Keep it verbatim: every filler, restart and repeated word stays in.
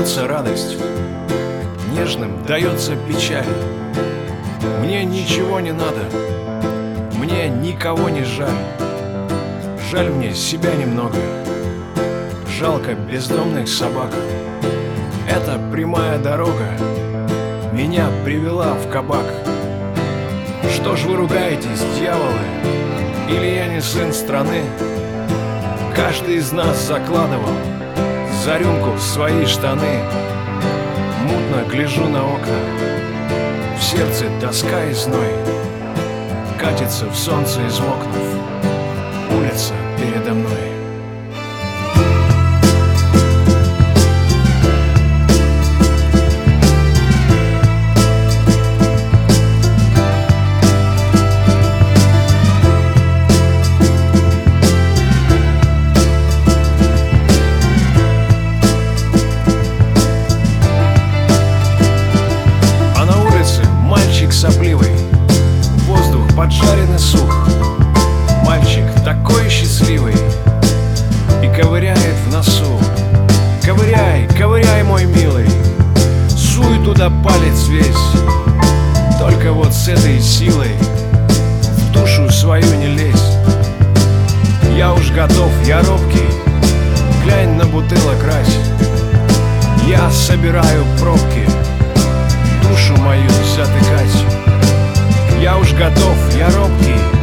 дается радость, нежным дается печаль. Мне ничего не надо, мне никого не жаль. Жаль мне себя немного, жалко бездомных собак. Эта прямая дорога меня привела в кабак. Что ж вы ругаетесь, дьяволы? Или я не сын страны? Каждый из нас закладывал за рюмку свои штаны. Мутно гляжу на окна, в сердце тоска и зной. Катится в солнце измокнув улица передо мной. Сопливый, воздух поджаренный сух. Мальчик такой счастливый и ковыряет в носу. Ковыряй, ковыряй, мой милый, суй туда палец весь. Только вот с этой силой в душу свою не лезь. Я уж готов, я робкий, глянь на бутылок рась. Я собираю пробки, душу мою затыкать. Я уж готов, я робкий,